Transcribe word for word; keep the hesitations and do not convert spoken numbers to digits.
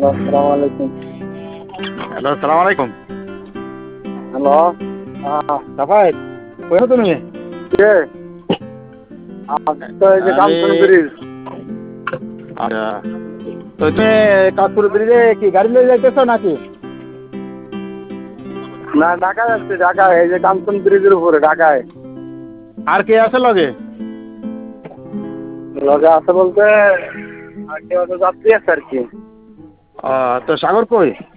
আসসালামু আলাইকুম। হ্যালো, সালাম আলাইকুম। হ্যালো। আহ সাফায়েত, কই আছো তুমি? কে? আমি তো এই যে আমি কাঞ্চন ব্রিজ। আচ্ছা, তো তুমি কাশপুর ব্রিজে কি গাড়ি নিয়ে যাইতেছো নাকি? না, ঢাকায় যাচ্ছি, ঢাকায়। এই যে কাঞ্চন ব্রিজের উপরে ঢাকায়। আর কে আছে লগে? লগে আছে বলতে আর কেউ তো যাত্রী আছে আর কি। আহ, তো সাগর কই?